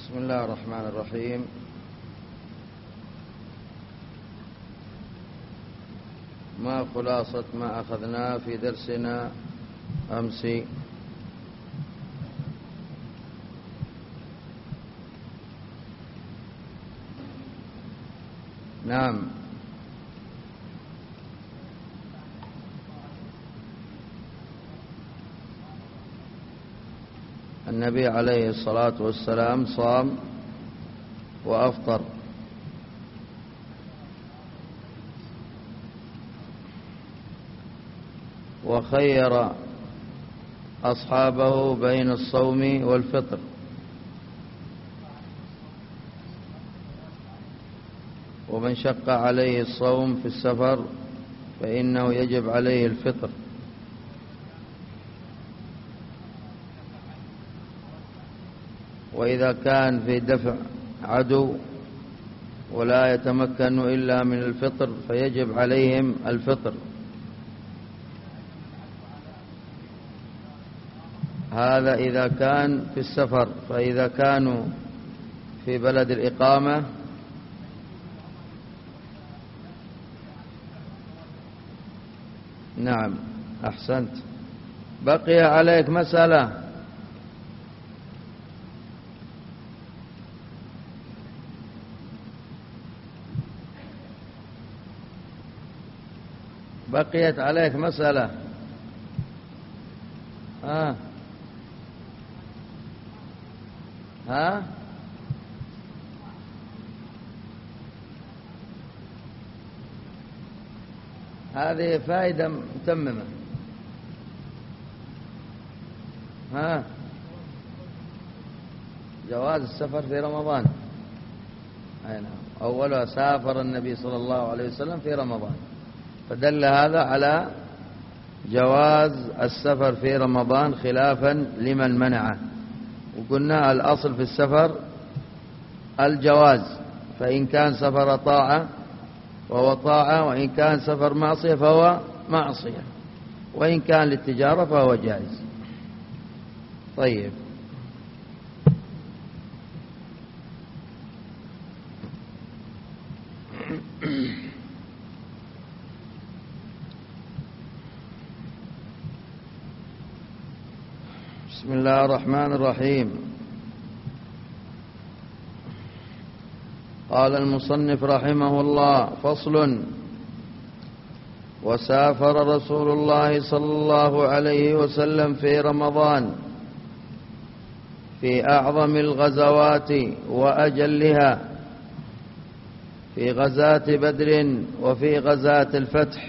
بسم الله الرحمن الرحيم. ما خلاصة ما أخذناه في درسنا أمس؟ نعم، النبي عليه الصلاة والسلام صام وأفطر، وخير أصحابه بين الصوم والفطر، ومن شق عليه الصوم في السفر فإنه يجب عليه الفطر. وإذا كان في دفع عدو ولا يتمكن إلا من الفطر فيجب عليهم الفطر. هذا إذا كان في السفر، فإذا كانوا في بلد الإقامة نعم أحسنت. بقي عليك مسألة، بقيت عليك مسألة. هذه فائدة متممة. جواز السفر في رمضان. أي نعم، أولها سافر النبي صلى الله عليه وسلم في رمضان، فدل هذا على جواز السفر في رمضان خلافا لمن منعه. وقلنا الأصل في السفر الجواز، فإن كان سفر طاعة فهو طاعة، وإن كان سفر معصية فهو معصية، وإن كان للتجارة فهو جائز. طيب، بسم الله الرحمن الرحيم. قال المصنف رحمه الله: فصل. وسافر رسول الله صلى الله عليه وسلم في رمضان في أعظم الغزوات وأجلها، في غزاة بدر وفي غزاة الفتح.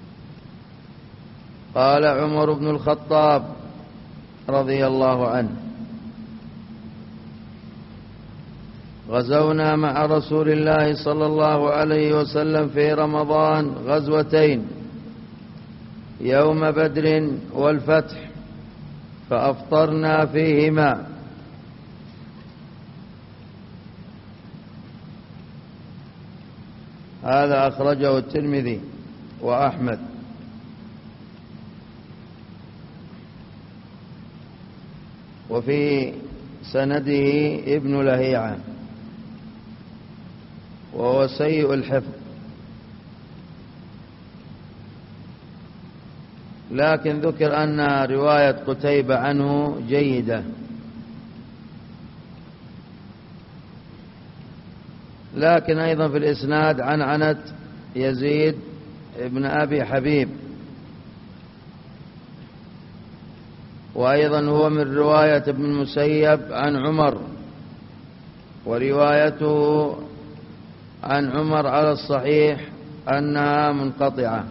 قال عمر بن الخطاب رضي الله عنه: غزونا مع رسول الله صلى الله عليه وسلم في رمضان غزوتين، يوم بدر والفتح، فأفطرنا فيهما. هذا أخرجه الترمذي وأحمد. وفي سنده ابن لهيعة، وهو سيء الحفظ، لكن ذكر أن رواية قتيبة عنه جيدة. لكن أيضا في الإسناد عنعنة يزيد ابن أبي حبيب، وأيضا هو من رواية ابن المسيب عن عمر، وروايته عن عمر على الصحيح أنها منقطعة.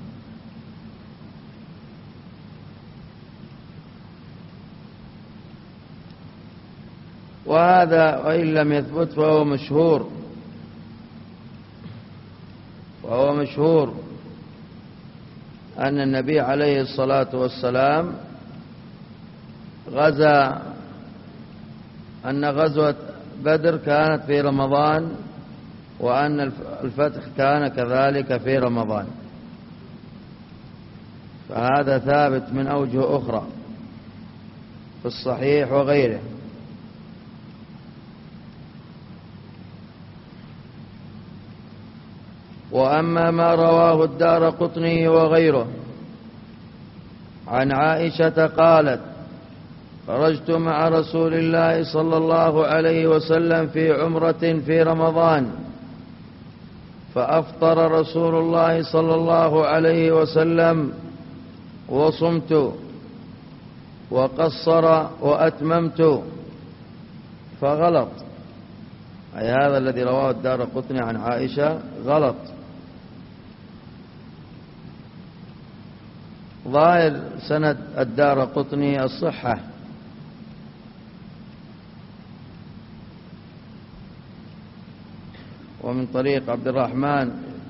وهذا وإن لم يثبت فهو مشهور، أن النبي عليه الصلاة والسلام أن غزوة بدر كانت في رمضان، وأن الفتح كان كذلك في رمضان، فهذا ثابت من أوجه أخرى في الصحيح وغيره. وأما ما رواه الدارقطني وغيره عن عائشة قالت: خرجت مع رسول الله صلى الله عليه وسلم في عمرة في رمضان، فأفطر رسول الله صلى الله عليه وسلم وصمت، وقصر وأتممت، فغلط. أي هذا الذي رواه الدارقطني عن عائشة غلط. ظاهر سند الدارقطني الصحة، ومن طريق عبد الرحمن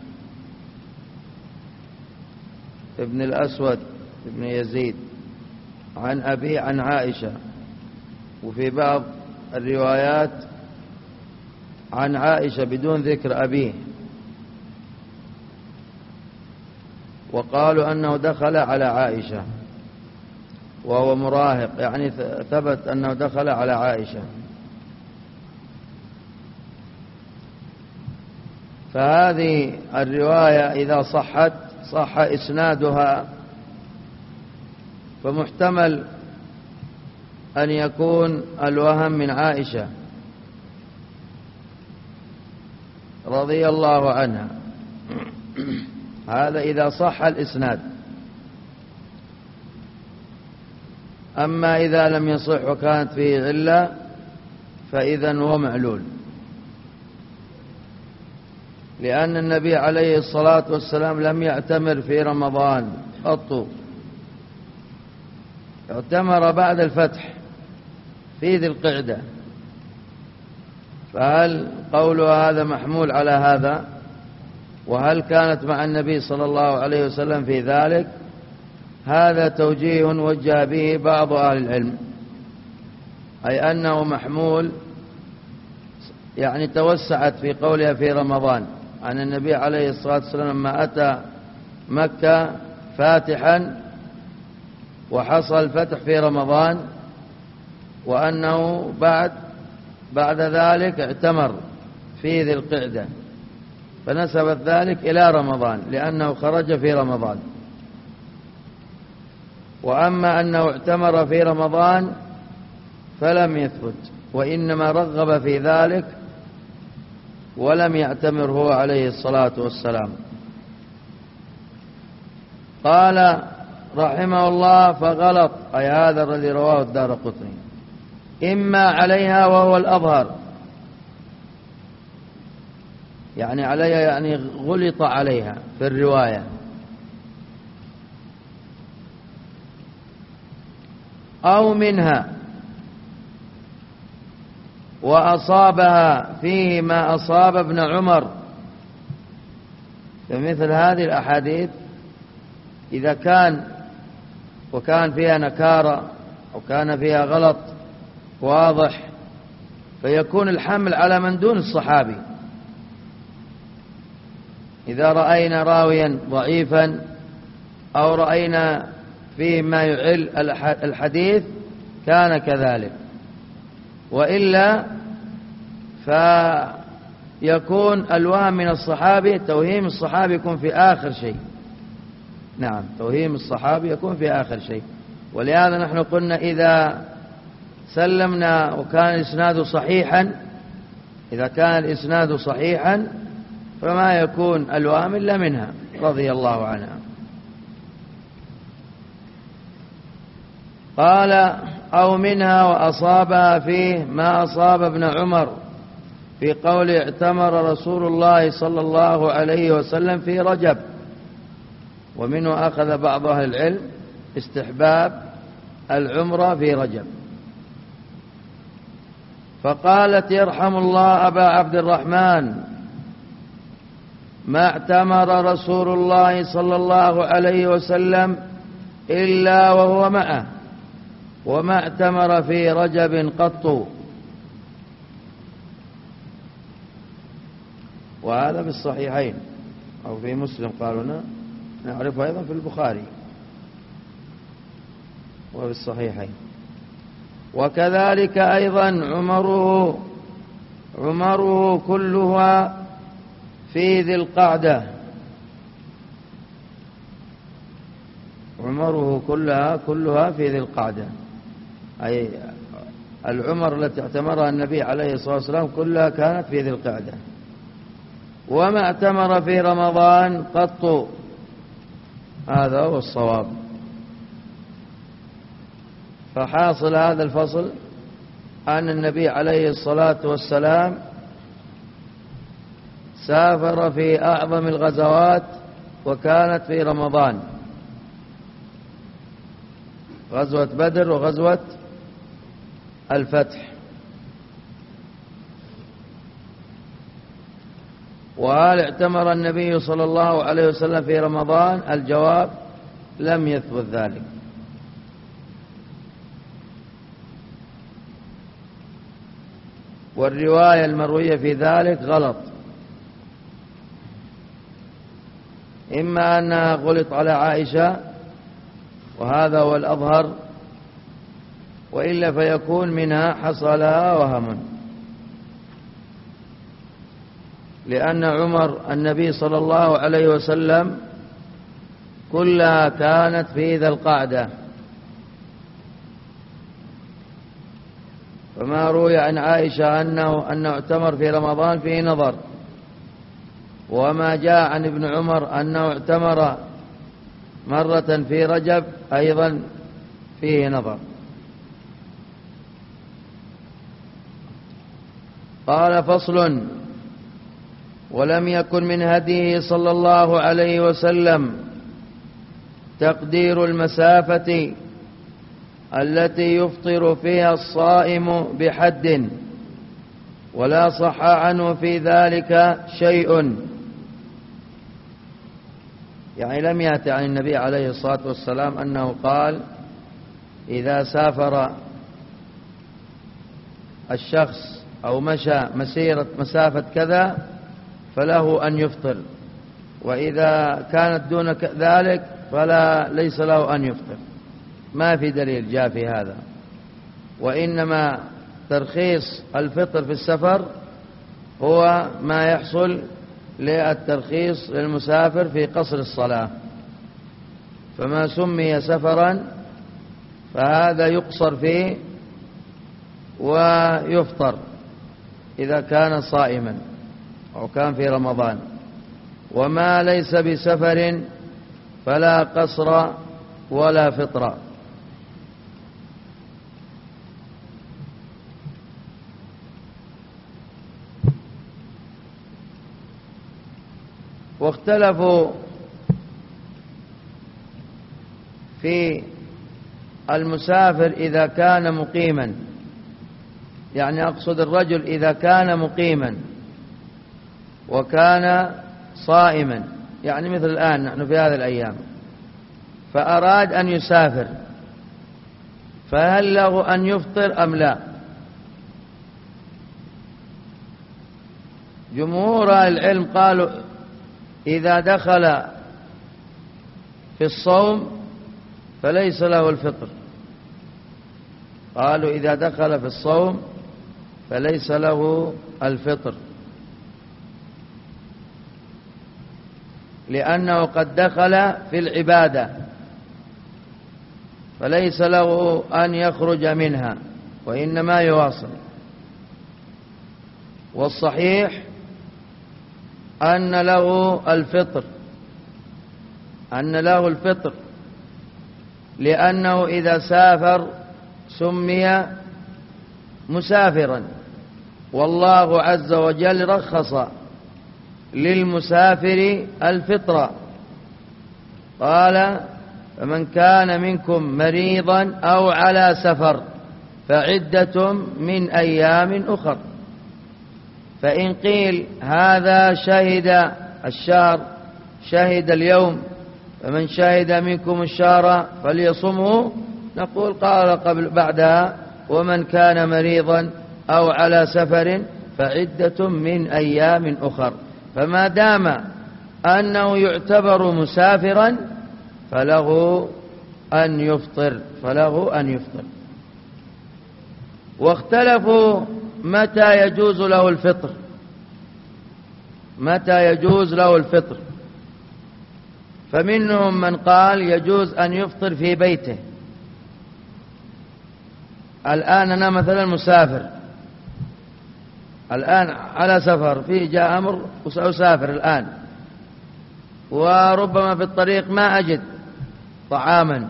ابن الأسود ابن يزيد عن أبي عن عائشة، وفي بعض الروايات عن عائشة بدون ذكر أبيه، وقالوا أنه دخل على عائشة وهو مراهق، يعني ثبت أنه دخل على عائشة. فهذه الرواية إذا صحت صح إسنادها، فمحتمل أن يكون الوهم من عائشة رضي الله عنها. هذا إذا صح الإسناد. أما إذا لم يصح وكانت فيه علة فإذا هو معلول، لأن النبي عليه الصلاة والسلام لم يعتمر في رمضان قط، اعتمر بعد الفتح في ذي القعدة. فهل قول هذا محمول على هذا؟ وهل كانت مع النبي صلى الله عليه وسلم في ذلك؟ هذا توجيه وجه به بعض أهل العلم، أي أنه محمول، يعني توسعت في قولها في رمضان عن النبي عليه الصلاة والسلام لما أتى مكة فاتحا وحصل الفتح في رمضان، وأنه بعد ذلك اعتمر في ذي القعدة، فنسبت ذلك إلى رمضان لأنه خرج في رمضان. وأما أنه اعتمر في رمضان فلم يثبت، وإنما رغب في ذلك ولم يعتمر هو عليه الصلاة والسلام. قال رحمه الله: فغلط، أي هذا الذي رواه الدارقطني، إما عليها وهو الأظهر، يعني عليها يعني غلط عليها في الرواية، أو منها وأصابها فيه ما أصاب ابن عمر. فمثل هذه الأحاديث إذا كان فيها نكارة أو كان فيها غلط واضح، فيكون الحمل على من دون الصحابي. إذا رأينا راويا ضعيفا أو رأينا فيه ما يعل الحديث كان كذلك، وإلا فيكون الوهم من الصحابي. توهيم الصحابي يكون في آخر شيء. نعم، توهيم الصحابي يكون في آخر شيء. ولهذا نحن قلنا إذا سلمنا وكان الإسناد صحيحا، إذا كان الإسناد صحيحا فما يكون الوهم إلا منها رضي الله عنها. قال: أو منها وأصابها فيه ما أصاب ابن عمر في قول اعتمر رسول الله صلى الله عليه وسلم في رجب. ومنه أخذ بعض أهل العلم استحباب العمرة في رجب. فقالت: يرحم الله أبا عبد الرحمن، ما اعتمر رسول الله صلى الله عليه وسلم إلا وهو معه، وما اعتمر في رجب قط. وهذا في الصحيحين أو في مسلم، قالوا نعرفه أيضا في البخاري وفي الصحيحين. وكذلك أيضا عمره كلها في ذي القعدة، عمره كلها في ذي القعدة، أي العمر التي اعتمرها النبي عليه الصلاة والسلام كلها كانت في ذي القعدة، وما اعتمر في رمضان قط. هذا هو الصواب. فحاصل هذا الفصل أن النبي عليه الصلاة والسلام سافر في أعظم الغزوات وكانت في رمضان، غزوة بدر وغزوة الفتح. وهل اعتمر النبي صلى الله عليه وسلم في رمضان؟ الجواب لم يثبت ذلك. والرواية المروية في ذلك غلط، إما أنها غلط على عائشة وهذا هو الأظهر، وإلا فيكون منها حصلها وهم، لأن عمر النبي صلى الله عليه وسلم كلها كانت في ذي القعدة، فما روي عن عائشة أنه اعتمر في رمضان فيه نظر، وما جاء عن ابن عمر أنه اعتمر مرة في رجب أيضا فيه نظر. قال: فصل: ولم يكن من هديه صلى الله عليه وسلم تقدير المسافة التي يفطر فيها الصائم بحد، ولا صح عنه في ذلك شيء. يعني لم يأتي عن النبي عليه الصلاة والسلام أنه قال إذا سافر الشخص أو مشى مسافة كذا فله أن يفطر، وإذا كانت دون ذلك ليس له أن يفطر. ما في دليل جاء في هذا، وإنما ترخيص الفطر في السفر هو ما يحصل للترخيص للمسافر في قصر الصلاة، فما سمي سفرا فهذا يقصر فيه ويفطر إذا كان صائما أو كان في رمضان، وما ليس بسفر فلا قصر ولا فطر. واختلفوا في المسافر إذا كان مقيما، يعني أقصد الرجل إذا كان مقيما وكان صائما، يعني مثل الآن نحن في هذه الأيام فأراد أن يسافر، فهل له أن يفطر أم لا؟ جمهور العلم قالوا إذا دخل في الصوم فليس له الفطر، قالوا إذا دخل في الصوم فليس له الفطر، لأنه قد دخل في العبادة فليس له أن يخرج منها وإنما يواصل. والصحيح أن له الفطر، لأنه إذا سافر سمي مسافرا، والله عز وجل رخص للمسافر الفطر، قال: فمن كان منكم مريضا أو على سفر فعدة من أيام أخر. فإن قيل هذا شهد الشهر، شهد اليوم، فمن شهد منكم الشهر فليصمه، نقول قال بعدها: ومن كان مريضا أو على سفر فعدة من أيام أخر. فما دام أنه يعتبر مسافرا فله أن يفطر. واختلفوا متى يجوز له الفطر، فمنهم من قال يجوز أن يفطر في بيته. الآن أنا مثلا مسافر، الآن على سفر، في جاء أمر وسأسافر الآن، وربما في الطريق ما أجد طعاما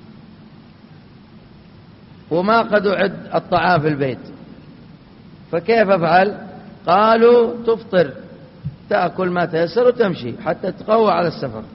وما قد أعد الطعام في البيت، فكيف أفعل؟ قالوا تفطر، تأكل ما تيسر وتمشي حتى تقوى على السفر.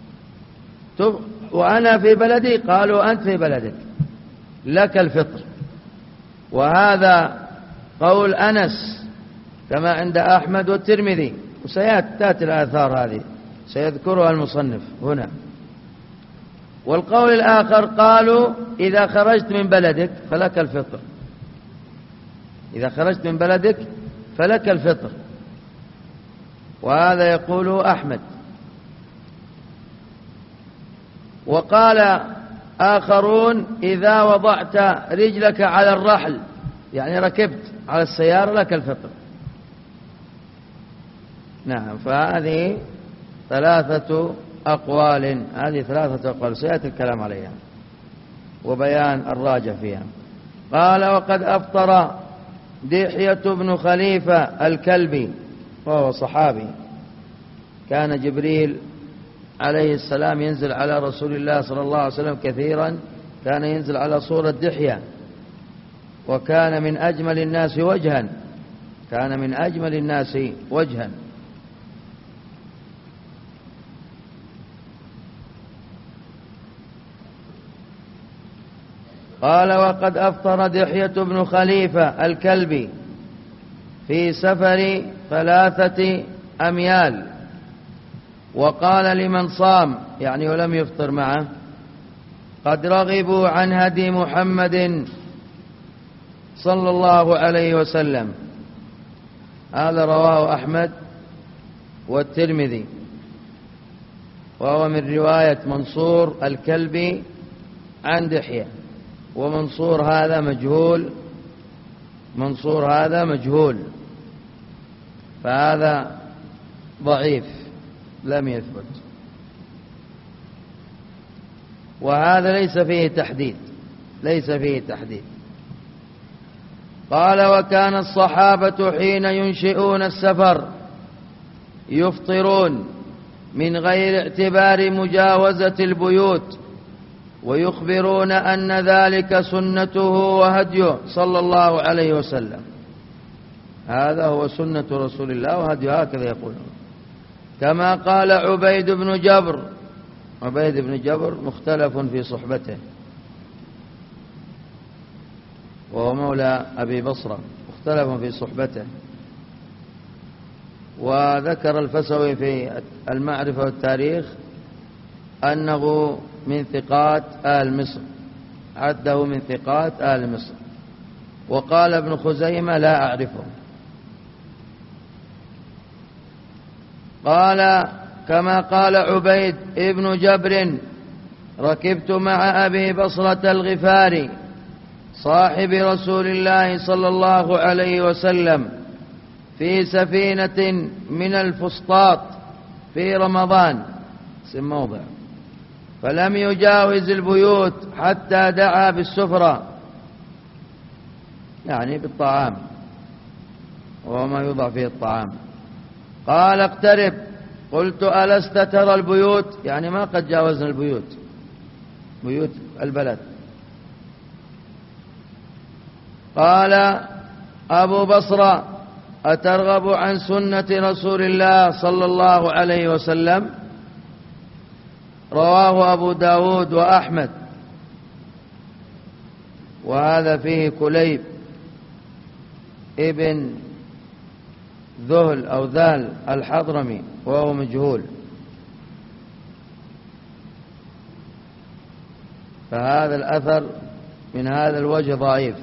وأنا في بلدي، قالوا أنت في بلدك لك الفطر. وهذا قول أنس كما عند أحمد والترمذي، وسيأتي الآثار هذه سيذكرها المصنف هنا. والقول الآخر قالوا إذا خرجت من بلدك فلك الفطر، إذا خرجت من بلدك فلك الفطر، وهذا يقوله أحمد. وقال آخرون إذا وضعت رجلك على الرحل، يعني ركبت على السيارة، لك الفطر. نعم، فهذه ثلاثة أقوال، هذه ثلاثة أقوال سيأتي الكلام عليها وبيان الراجح فيها. قال وقد أفطر دحية بن خليفة الكلبي، وهو صحابي، كان جبريل عليه السلام ينزل على رسول الله صلى الله عليه وسلم كثيرا، كان ينزل على صورة دحية، وكان من أجمل الناس وجها، كان من أجمل الناس وجها. قال وقد أفطر دحية بن خليفة الكلبي في سفر 3 أميال، وقال لمن صام يعني ولم يفطر معه قد رغبوا عن هدي محمد صلى الله عليه وسلم. هذا رواه أحمد والترمذي، وهو من رواية منصور الكلبي عن دحية، ومنصور هذا مجهول، منصور هذا مجهول، فهذا ضعيف لم يثبت، وهذا ليس فيه تحديد، ليس فيه تحديد. قال وكان الصحابة حين ينشئون السفر يفطرون من غير اعتبار مجاوزة البيوت، ويخبرون أن ذلك سنته وهديه صلى الله عليه وسلم. هذا هو سنة رسول الله وهديه، هكذا يقولون. كما قال عبيد بن جبر، عبيد بن جبر مختلف في صحبته، وهو مولى أبي بصرة، مختلف في صحبته. وذكر الفسوي في المعرفة والتاريخ أنه من ثقات آل مصر، عده من ثقات آل مصر. وقال ابن خزيمة لا أعرفه. قال كما قال عبيد ابن جبر ركبت مع أبي بصرة الغفاري صاحب رسول الله صلى الله عليه وسلم في سفينة من الفسطاط في رمضان، اسم موضع، فلم يجاوز البيوت حتى دعا بالسفرة، يعني بالطعام وما يوضع فيه الطعام. قال اقترب، قلت ألست ترى البيوت، يعني ما قد جاوزنا البيوت، بيوت البلد. قال أبو بصرة أترغب عن سنة رسول الله صلى الله عليه وسلم؟ رواه أبو داود وأحمد. وهذا فيه كليب ابن ذهل أو ذال الحضرمي، وهو مجهول، فهذا الأثر من هذا الوجه ضعيف.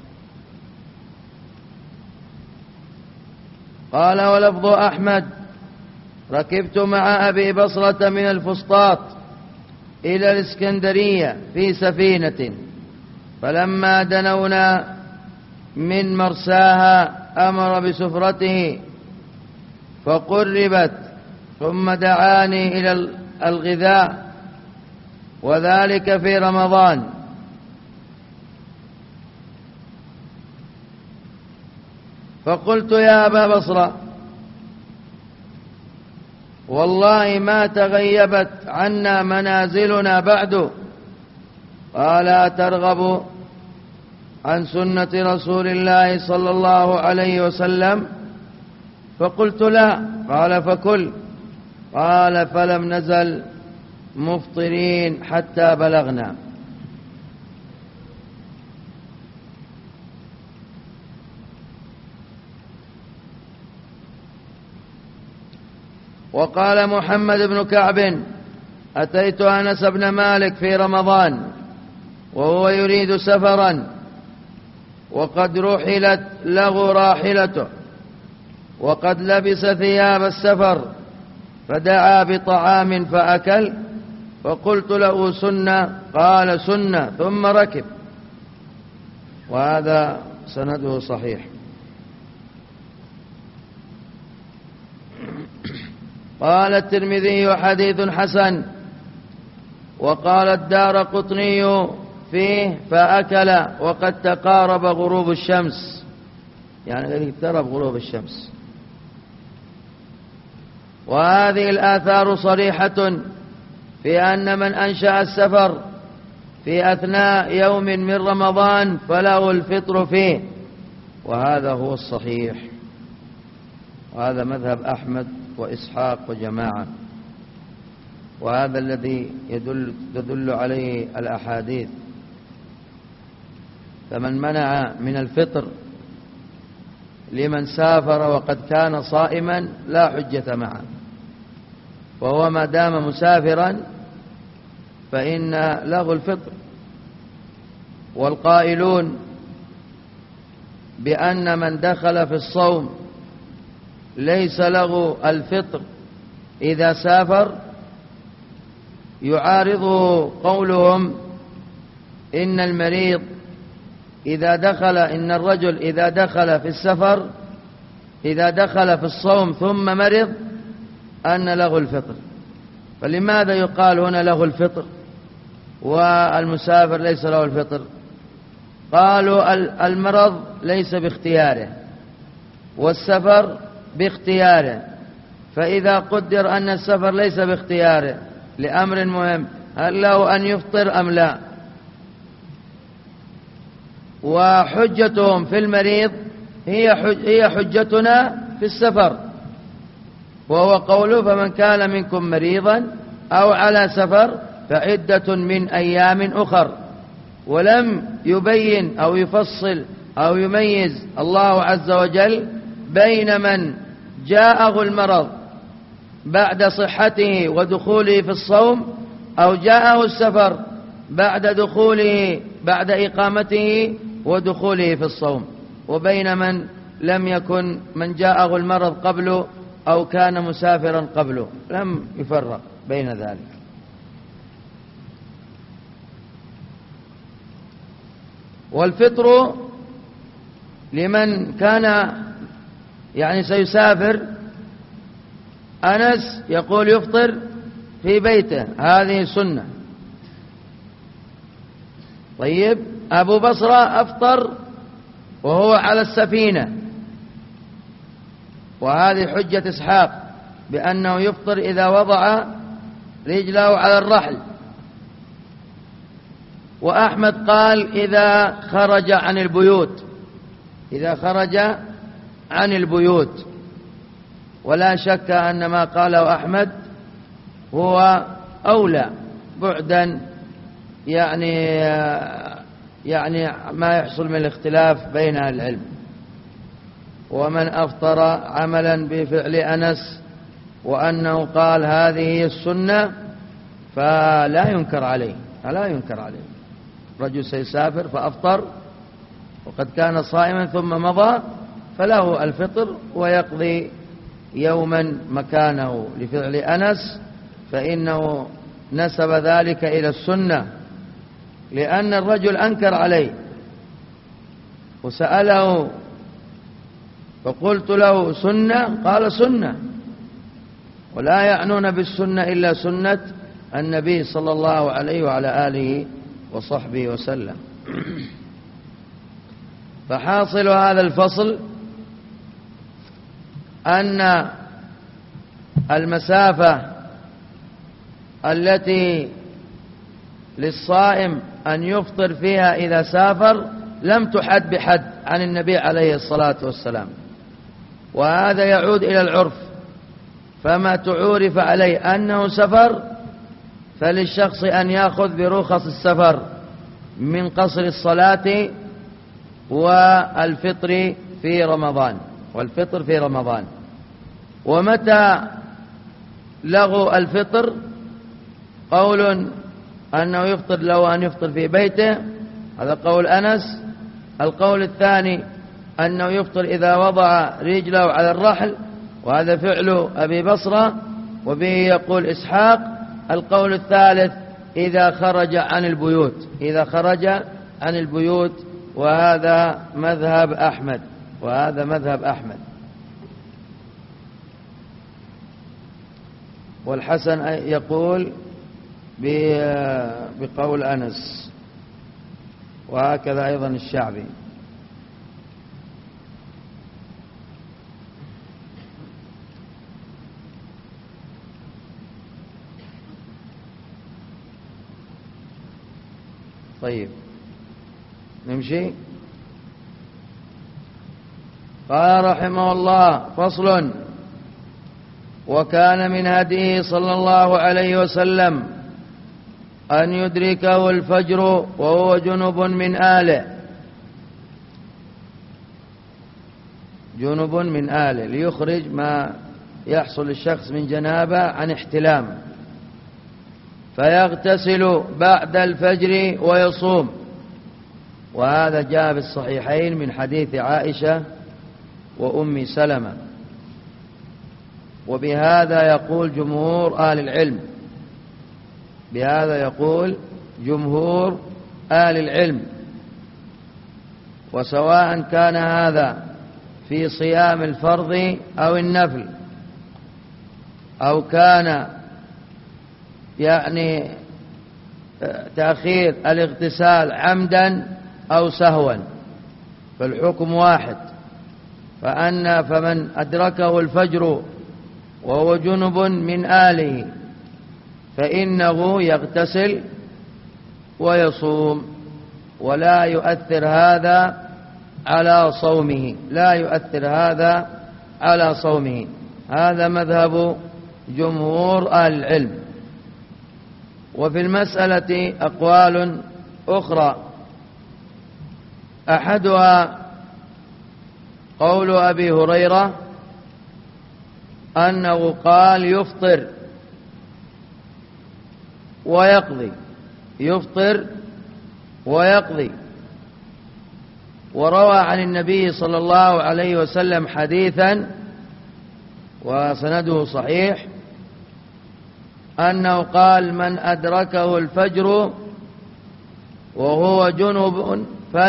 قال ولفظ أحمد ركبت مع أبي بصرة من الفسطاط إلى الإسكندرية في سفينة، فلما دنونا من مرساها أمر بسفرته فقربت، ثم دعاني إلى الغذاء، وذلك في رمضان. فقلت يا أبا بصرة والله ما تغيبت عنا منازلنا بعد، قال أترغب عن سنة رسول الله صلى الله عليه وسلم؟ فقلت لا. قال فكل. قال فلم نزل مفطرين حتى بلغنا. وقال محمد بن كعب أتيت أنس بن مالك في رمضان وهو يريد سفرا وقد رحلت له راحلته وقد لبس ثياب السفر، فدعا بطعام فأكل، فقلت له سنة؟ قال سنة، ثم ركب. وهذا سنده صحيح. قال الترمذي حديث حسن. وقال الدارقطني فيه فأكل وقد تقارب غروب الشمس، يعني اقترب غروب الشمس. وهذه الآثار صريحة في أن من أنشأ السفر في أثناء يوم من رمضان فله الفطر فيه، وهذا هو الصحيح، وهذا مذهب أحمد وإسحاق وجماعة، وهذا الذي تدل عليه الأحاديث. فمن منع من الفطر لمن سافر وقد كان صائما لا حجة معه، وهو ما دام مسافرا فإن له الفطر. والقائلون بأن من دخل في الصوم ليس له الفطر إذا سافر يعارض قولهم إن المريض إن الرجل إذا دخل في السفر، إذا دخل في الصوم ثم مرض أن له الفطر. فلماذا يقال هنا له الفطر والمسافر ليس له الفطر؟ قالوا المرض ليس باختياره والسفر باختياره، فإذا قدر أن السفر ليس باختياره لأمر مهم هل له أن يفطر أم لا؟ وحجتهم في المريض هي حجتنا في السفر، وهو قوله فمن كان منكم مريضا أو على سفر فعدة من أيام أخر. ولم يبين أو يفصل أو يميز الله عز وجل بين من جاءه المرض بعد صحته ودخوله في الصوم أو جاءه السفر بعد إقامته ودخوله في الصوم، وبين من لم يكن من جاءه المرض قبله أو كان مسافرا قبله، لم يفرق بين ذلك. والفطر لمن كان سيسافر، أنس يقول يفطر في بيته، هذه سنة. طيب أبو بصرة أفطر وهو على السفينة، وهذه حجة إسحاق بأنه يفطر إذا وضع رجله على الرحل. وأحمد قال إذا خرج عن البيوت، ولا شك أن ما قاله أحمد هو أولى بعدا، يعني ما يحصل من الاختلاف بين أهل العلم. ومن أفطر عملا بفعل أنس وأنه قال هذه السنة فلا ينكر عليه، رجل سيسافر فأفطر وقد كان صائما ثم مضى فله الفطر ويقضي يوما مكانه لفعل أنس، فإنه نسب ذلك إلى السنة، لأن الرجل أنكر عليه وسأله فقلت له سنة؟ قال سنة. ولا يعنون بالسنة إلا سنة النبي صلى الله عليه وعلى آله وصحبه وسلم. فحاصل هذا الفصل أن المسافة التي للصائم أن يفطر فيها إذا سافر لم تحد بحد عن النبي عليه الصلاة والسلام، وهذا يعود إلى العرف. فما تعورف عليه أنه سفر فللشخص أن يأخذ برخص السفر من قصر الصلاة والفطر في رمضان. ومتى لغو الفطر قول أنه يفطر لو أن يفطر في بيته، هذا قول أنس. القول الثاني أنه يفطر إذا وضع رجله على الرحل، وهذا فعل أبي بصرة وبه يقول إسحاق. القول الثالث إذا خرج عن البيوت، وهذا مذهب أحمد. والحسن يقول بقول أنس، وهكذا أيضا الشعبي. طيب نمشي. قال رحمه الله: فصل. وكان من هديه صلى الله عليه وسلم أن يدركه الفجر وهو جنب من آله ليخرج ما يحصل الشخص من جنابة عن احتلام، فيغتسل بعد الفجر ويصوم. وهذا جاء في الصحيحين من حديث عائشة وأم سلمة. وبهذا يقول جمهور أهل العلم، وسواء كان هذا في صيام الفرض أو النفل، أو كان يعني تأخير الاغتسال عمدا أو سهوا، فالحكم واحد. فمن أدركه الفجر وهو جنب من آله فإنه يغتسل ويصوم، ولا يؤثر هذا على صومه. هذا مذهب جمهور أهل العلم. وفي المسألة أقوال أخرى، أحدها قول أبي هريرة أنه قال يفطر ويقضي. وروى عن النبي صلى الله عليه وسلم حديثا وسنده صحيح أنه قال: من أدركه الفجر وهو جنب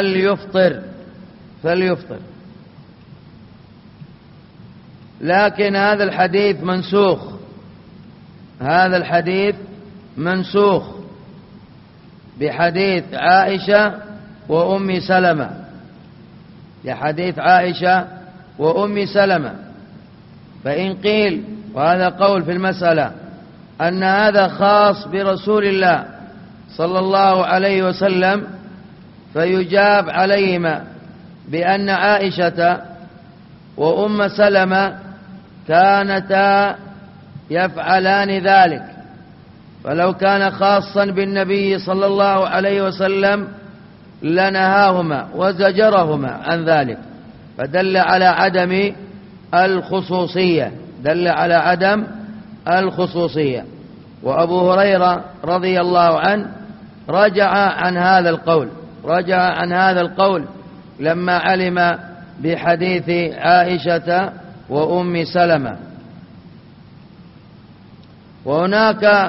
فليفطر. لكن هذا الحديث منسوخ بحديث عائشة وأم سلمة. فإن قيل، وهذا قول في المسألة، أن هذا خاص برسول الله صلى الله عليه وسلم، فيجاب عليهما بأن عائشة وأم سلمة كانتا يفعلان ذلك، فلو كان خاصا بالنبي صلى الله عليه وسلم لنهاهما وزجرهما عن ذلك، فدل على عدم الخصوصية. وأبو هريرة رضي الله عنه رجع عن هذا القول لما علم بحديث عائشة وأم سلمة. وهناك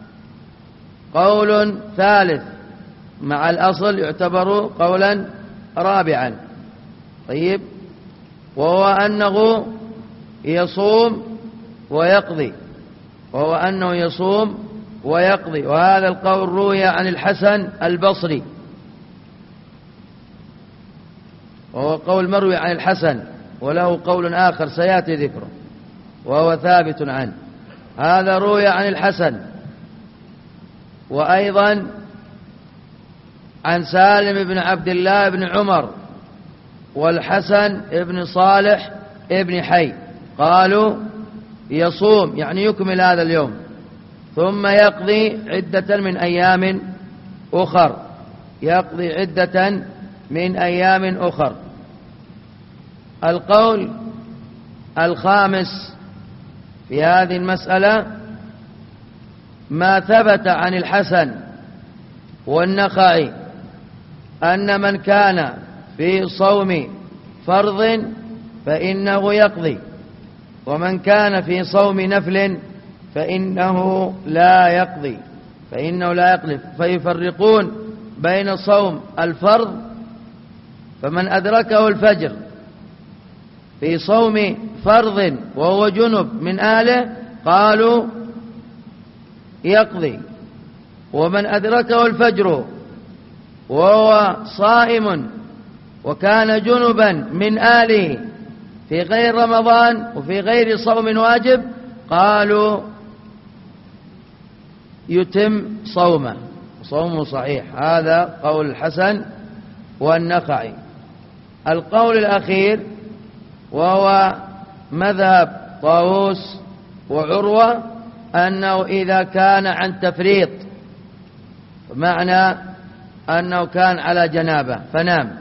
قول ثالث مع الأصل يعتبر قولا رابعا، طيب، وهو أنه يصوم ويقضي. وهو أنه يصوم ويقضي. وهذا القول روي عن الحسن البصري، وهو قول مروي عن الحسن، وله قول آخر سيأتي ذكره وهو ثابت عنه. هذا روي عن الحسن، وأيضا عن سالم بن عبد الله بن عمر والحسن بن صالح بن حي، قالوا يصوم يعني يكمل هذا اليوم ثم يقضي عدة من أيام أخر، يقضي عدة من أيام أخر. القول الخامس في هذه المسألة ما ثبت عن الحسن والنخعي أن من كان في صوم فرض فإنه يقضي، ومن كان في صوم نفل فإنه لا يقضي، فيفرقون بين صوم الفرض، فمن أدركه الفجر في صوم فرض وهو جنب من أهله قالوا يقضي، ومن أدركه الفجر وهو صائم وكان جنبا من أهله في غير رمضان وفي غير صوم واجب قالوا يتم صومه صحيح. هذا قول الحسن والنخعي. القول الأخير وهو مذهب طاووس وعروة أنه إذا كان عن تفريط، بمعنى أنه كان على جنابه فنام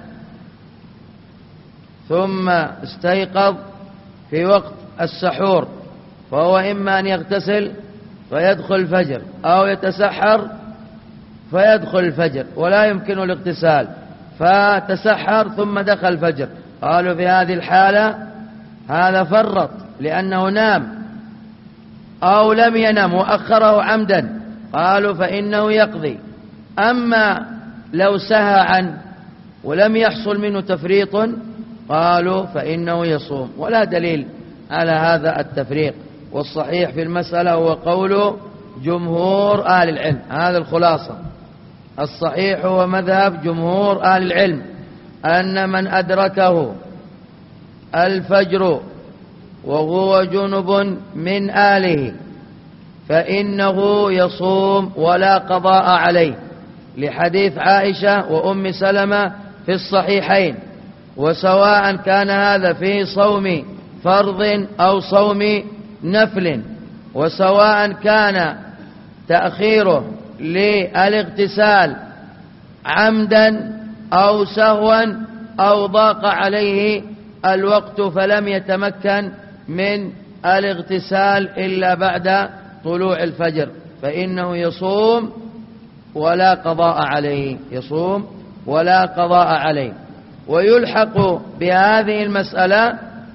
ثم استيقظ في وقت السحور، فهو إما أن يغتسل فيدخل الفجر أو يتسحر فيدخل الفجر ولا يمكنه الاغتسال، فتسحر ثم دخل الفجر. قالوا في هذه الحالة هذا فرط لأنه نام أو لم ينم وأخره عمدا، قالوا فإنه يقضي. أما لو سهى عنه ولم يحصل منه تفريط قالوا فإنه يصوم، ولا دليل على هذا التفريق. والصحيح في المسألة هو قول جمهور أهل العلم. هذا الخلاصة، الصحيح هو مذهب جمهور أهل العلم أن من أدركه الفجر وهو جنب من أهله فإنه يصوم ولا قضاء عليه، لحديث عائشة وأم سلمة في الصحيحين. وسواء كان هذا في صوم فرض أو صوم نفل، وسواء كان تأخيره للاغتسال عمدا أو سهوا أو ضاق عليه الوقت فلم يتمكن من الاغتسال إلا بعد طلوع الفجر، فإنه يصوم ولا قضاء عليه، يصوم ولا قضاء عليه. ويلحق بهذه المسألة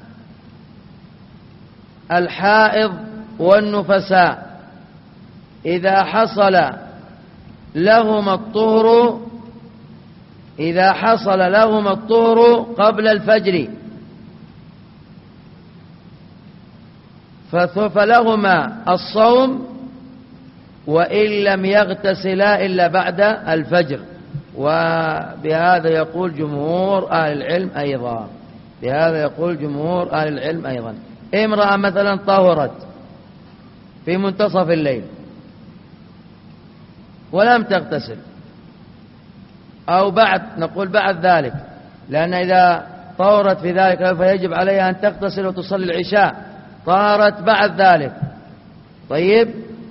الحائض والنفساء إذا حصل لهما الطهر قبل الفجر فلهما الصوم وإن لم يغتسلا إلا بعد الفجر. وبهذا يقول جمهور أهل العلم أيضا، بهذا يقول جمهور أهل العلم أيضا. امرأة مثلا طهرت في منتصف الليل ولم تغتسل، أو نقول بعد ذلك، لأن إذا طهرت في ذلك فيجب عليها أن تغتسل وتصلي العشاء، طهرت بعد ذلك، طيب،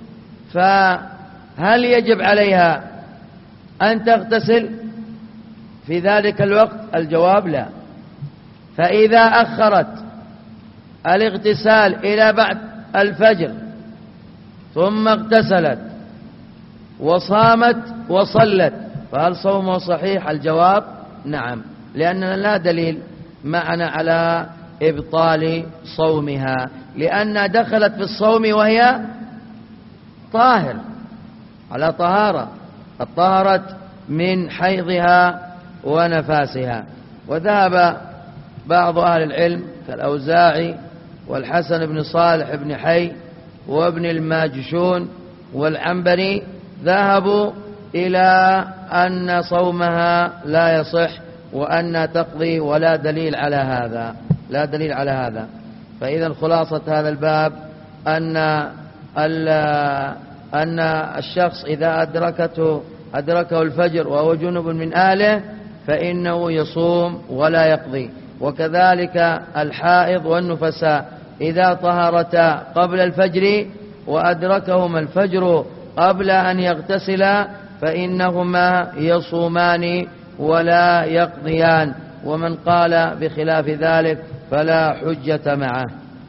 فهل يجب عليها أن تغتسل في ذلك الوقت؟ الجواب لا. فإذا أخرت الاغتسال إلى بعد الفجر ثم اغتسلت وصامت وصلت فهل صومه صحيح؟ الجواب نعم، لأننا لا دليل معنا على إبطال صومها، لأنها دخلت في الصوم وهي طاهر على طهارة، قد طهرت من حيضها ونفاسها. وذهب بعض أهل العلم كالأوزاعي والحسن بن صالح بن حي وابن الماجشون والعنبري ذهبوا إلى أن صومها لا يصح وأن تقضي، ولا دليل على هذا، لا دليل على هذا. فإذا خلاصة هذا الباب أن الشخص إذا أدركه الفجر وهو جنب من أهله فإنه يصوم ولا يقضي. وكذلك الحائض والنفساء إذا طهرتا قبل الفجر وأدركهما الفجر قبل أن يغتسلا فإنهما يصومان ولا يقضيان، ومن قال بخلاف ذلك فلا حجة معه.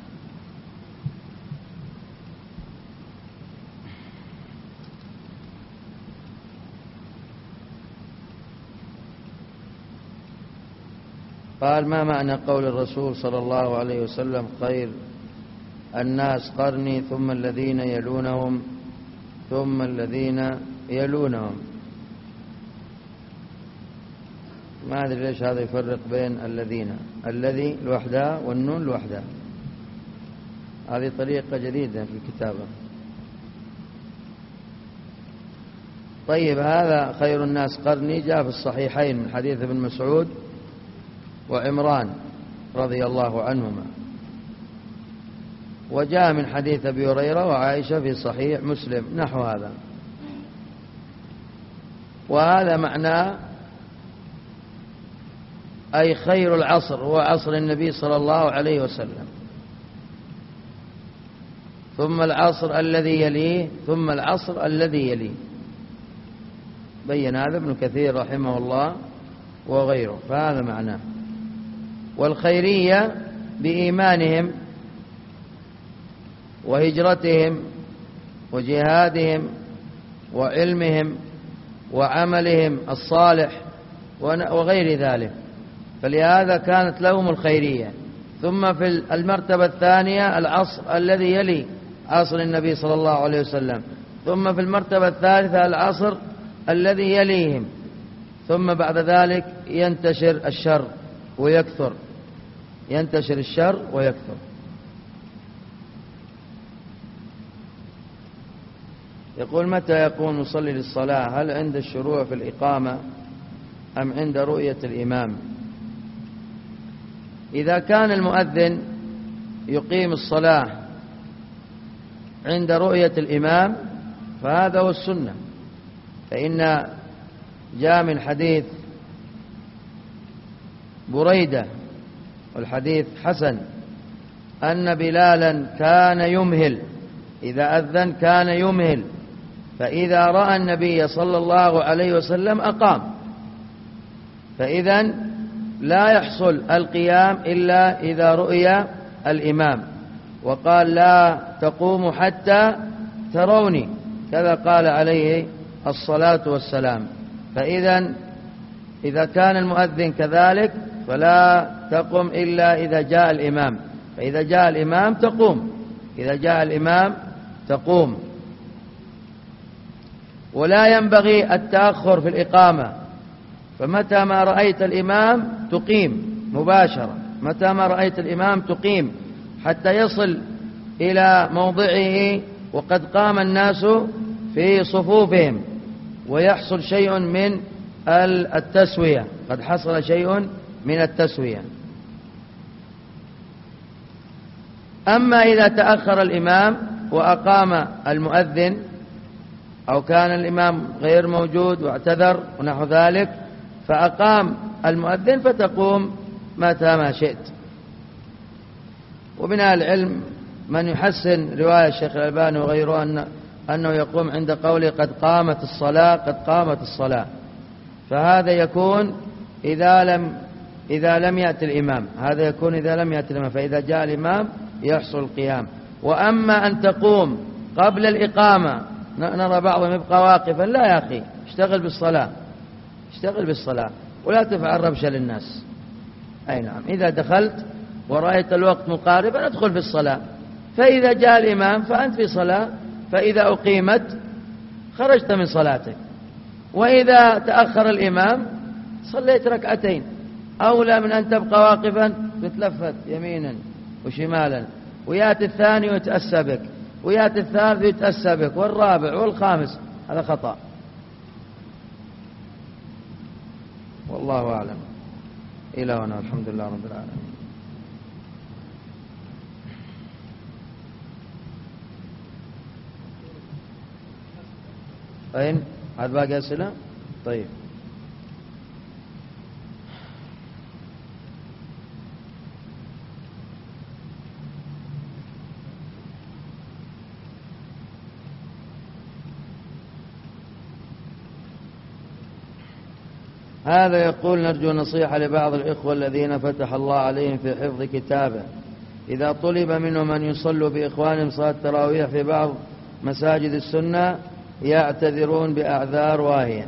قال: ما معنى قول الرسول صلى الله عليه وسلم: خير الناس قرني ثم الذين يلونهم ثم الذين يلونهم؟ ما أدري ليش هذا يفرق بين الذين، الذي لوحدها والنون لوحدها، هذه طريقة جديدة في الكتابة. طيب، هذا خير الناس قرني جاء في الصحيحين من حديث ابن مسعود وعمران رضي الله عنهما، وجاء من حديث أبي هريرة وعائشة في صحيح مسلم نحو هذا. وهذا معناه أي خير العصر هو عصر النبي صلى الله عليه وسلم، ثم العصر الذي يليه، ثم العصر الذي يليه. بين هذا ابن كثير رحمه الله وغيره، فهذا معناه. والخيرية بإيمانهم وهجرتهم وجهادهم وعلمهم وعملهم الصالح وغير ذلك، فلهذا كانت لهم الخيرية. ثم في المرتبة الثانية العصر الذي يلي عصر النبي صلى الله عليه وسلم، ثم في المرتبة الثالثة العصر الذي يليهم، ثم بعد ذلك ينتشر الشر ويكثر، ينتشر الشر ويكثر. يقول: متى يكون مصلي للصلاة؟ هل عند الشروع في الإقامة أم عند رؤية الإمام؟ إذا كان المؤذن يقيم الصلاة عند رؤية الإمام فهذا هو السنة، فإن جاء من حديث بريدة والحديث حسن أن بلالا كان يمهل، إذا أذن كان يمهل، فإذا رأى النبي صلى الله عليه وسلم أقام. فإذا لا يحصل القيام إلا إذا رؤي الإمام، وقال: لا تقوموا حتى تروني، كذا قال عليه الصلاة والسلام. فإذا إذا كان المؤذن كذلك فلا تقم إلا إذا جاء الإمام، فإذا جاء الإمام تقوم، إذا جاء الإمام تقوم. ولا ينبغي التأخر في الإقامة، فمتى ما رأيت الإمام تقيم مباشرة، متى ما رأيت الإمام تقيم حتى يصل إلى موضعه وقد قام الناس في صفوفهم ويحصل شيء من التسوية، قد حصل شيء من التسوية. أما إذا تأخر الإمام وأقام المؤذن أو كان الإمام غير موجود واعتذر ونحو ذلك فأقام المؤذن فتقوم متى ما شئت. ومن أهل العلم من يحسن رواية الشيخ الألباني وغيره أنه يقوم عند قوله قد قامت الصلاة، قد قامت الصلاة، فهذا يكون إذا لم يأتي الإمام، هذا يكون إذا لم يأتي الإمام، فإذا جاء الإمام يحصل القيام. وأما أن تقوم قبل الإقامة، نرى بعضهم يبقى واقفا، لا يا أخي، اشتغل بالصلاة، اشتغل بالصلاة ولا تفعل ربشة للناس. أي نعم، إذا دخلت ورأيت الوقت مقاربا ادخل في الصلاة، فإذا جاء الإمام فأنت في صلاة، فإذا أقيمت خرجت من صلاتك. وإذا تأخر الإمام صليت ركعتين، أولى من أن تبقى واقفا تتلفت يمينا وشمالا ويأتي الثاني ويتأسى بك ويأتي الثالث يتأسى بك والرابع والخامس، هذا خطأ. والله أعلم. إلى هنا، الحمد لله رب العالمين. أين هذا باقي أسئلة؟ طيب. هذا يقول: نرجو نصيحة لبعض الإخوة الذين فتح الله عليهم في حفظ كتابه، إذا طلب منهم أن يصلوا بإخوانهم صلاة التراويح في بعض مساجد السنة يعتذرون بأعذار واهية.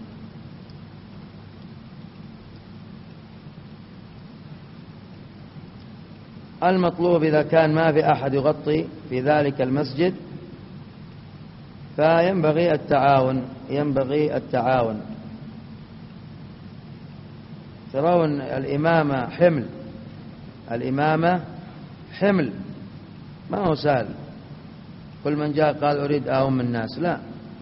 المطلوب إذا كان ما في أحد يغطي في ذلك المسجد فينبغي التعاون. ترون الإمامة حمل، ما هو سهل. كل من جاء قال أريد أؤم الناس، لا.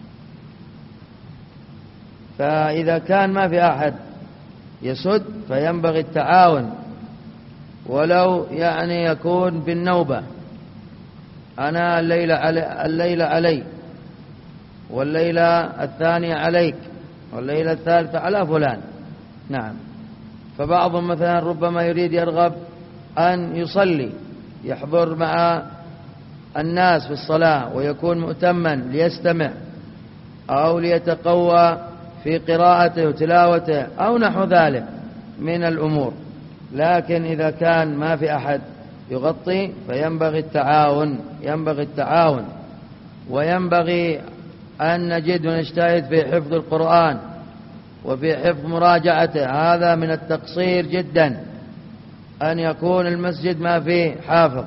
فإذا كان ما في أحد يسد فينبغي التعاون، ولو يكون بالنوبة، أنا الليلة علي، والليلة الثانية عليك، والليلة الثالثة على فلان. نعم. فبعضهم مثلا ربما يريد يرغب أن يصلي، يحضر مع الناس في الصلاة ويكون مؤتما ليستمع أو ليتقوى في قراءته وتلاوته أو نحو ذلك من الأمور. لكن إذا كان ما في أحد يغطي فينبغي التعاون، وينبغي أن نجد ونجتهد في حفظ القرآن وفي حفظ مراجعته. هذا من التقصير جدا أن يكون المسجد ما فيه حافظ،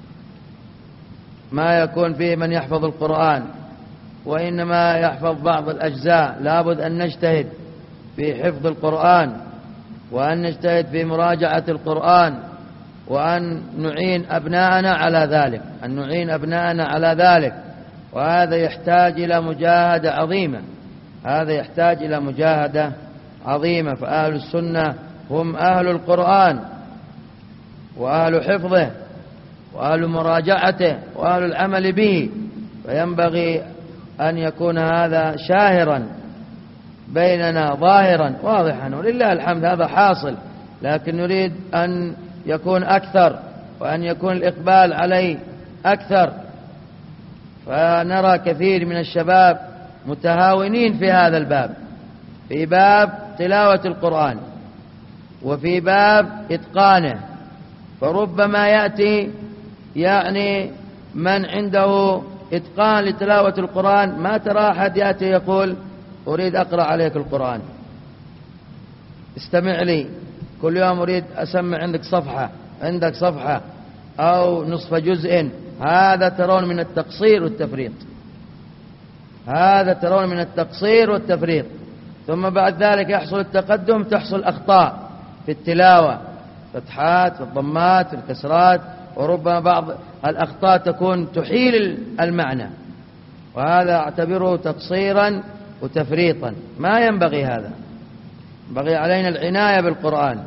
ما يكون فيه من يحفظ القرآن، وإنما يحفظ بعض الأجزاء. لابد أن نجتهد في حفظ القرآن، وأن نجتهد في مراجعة القرآن، وأن نعين أبناءنا على ذلك. وهذا يحتاج إلى مجاهدة عظيمة. فأهل السنة هم أهل القرآن وأهل حفظه وأهل مراجعته وأهل العمل به، فينبغي أن يكون هذا شاهرا بيننا ظاهرا واضحا، ولله الحمد هذا حاصل. لكن نريد أن يكون أكثر، وأن يكون الإقبال عليه أكثر. فنرى كثير من الشباب متهاونين في هذا الباب، في باب تلاوة القرآن وفي باب إتقانه. فربما يأتي من عنده إتقان لتلاوة القرآن، ما ترى أحد يأتي يقول أريد أقرأ عليك القرآن، استمع لي كل يوم، أريد أسمع عندك صفحة أو نصف جزء. هذا ترون من التقصير والتفريط. ثم بعد ذلك يحصل التقدم، تحصل أخطاء في التلاوة، فتحات والضمات والكسرات، وربما بعض الأخطاء تكون تحيل المعنى، وهذا أعتبره تقصيرا وتفريطا. ما ينبغي هذا، ينبغي علينا العناية بالقرآن.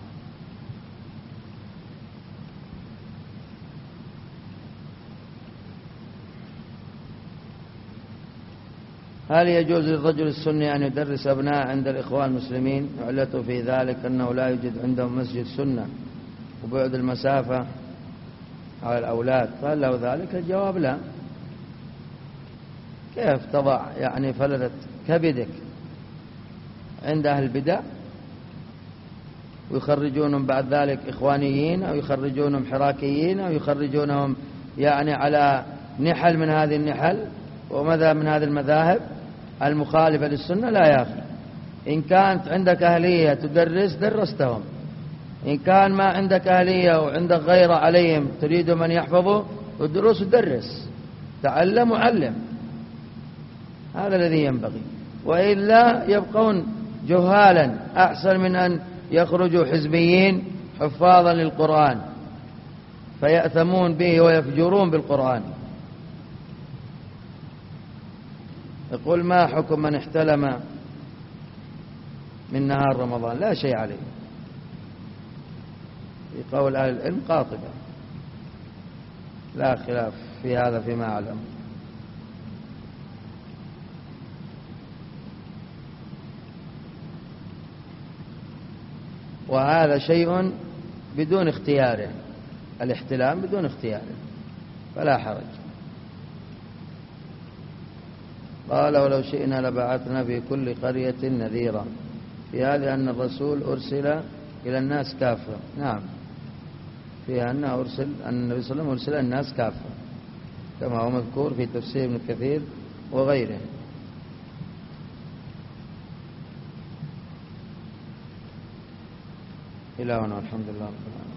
هل يجوز للرجل السني أن يدرس أبناء عند الإخوان المسلمين؟ علته في ذلك أنه لا يوجد عندهم مسجد سنة وبعد المسافة على الأولاد، فهل له ذلك؟ الجواب لا. كيف تضع فلذة كبدك عند أهل البدع ويخرجونهم بعد ذلك إخوانيين، أو يخرجونهم حراكيين، أو يخرجونهم على نحل من هذه النحل ومذهب من هذه المذاهب المخالفة للسنة؟ لا يا أخي، إن كانت عندك أهلية تدرس درستهم، إن كان ما عندك أهلية وعندك غير عليهم تريد من يحفظوا الدروس ودرس، تعلم وعلم، هذا الذي ينبغي. وإلا يبقون جهالا أحسن من أن يخرجوا حزبيين حفاظا للقرآن فيأثمون به ويفجرون بالقرآن. يقول ما حكم من احتلم من نهار رمضان؟ لا شيء عليه، في قول أهل العلم قاطبة، لا خلاف في هذا فيما أعلم. وهذا شيء بدون اختياره، الاحتلام بدون اختياره، فلا حرج. قال ولو شئنا لبعثنا في كل قرية نذيرا، في هذا أن الرسول أرسل إلى الناس كافة. نعم، فيها أن النبي صلى الله عليه وسلم أرسل الناس كافة كما هو مذكور في تفسير ابن كثير وغيره. إلى هنا، الحمد لله رب العالمين.